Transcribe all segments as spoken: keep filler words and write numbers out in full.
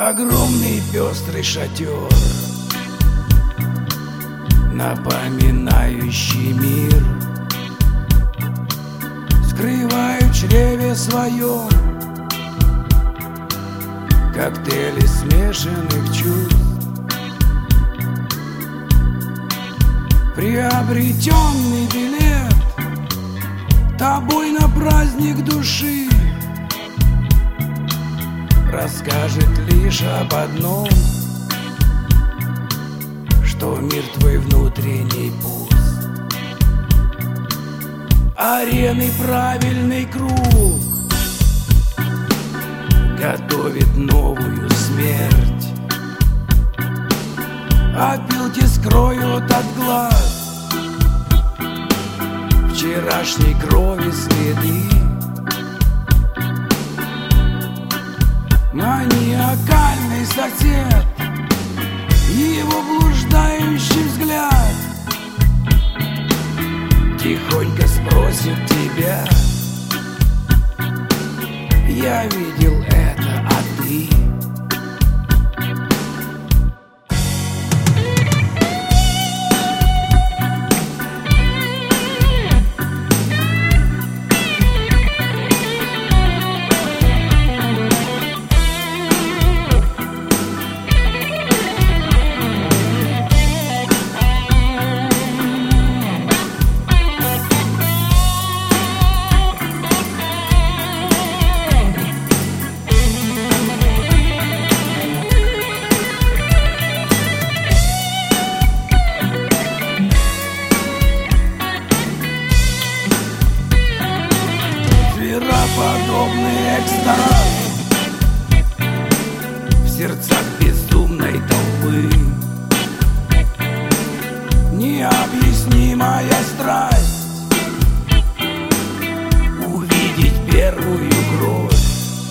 Огромный пестрый шатер, напоминающий мир, скрывают в чреве своем коктейли смешанных чувств. Приобретенный билет тобой на праздник души расскажет лишь об одном, что мир твой внутренний пуст. Арены правильный круг готовит новую смерть. Опилки скроют от глаз вчерашней крови следы. Маниакальный сосед, его блуждающий взгляд тихонько спросит тебя: я видел это, а ты? Подобный экстаз в сердцах безумной толпы, необъяснимая страсть увидеть первую кровь.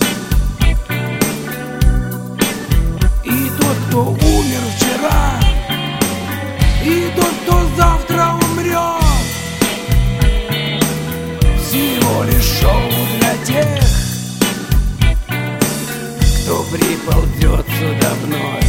И тот, кто умер вчера, и тот, кто завтра умрет, всего лишь шоу для тех, кто приползет сюда вновь.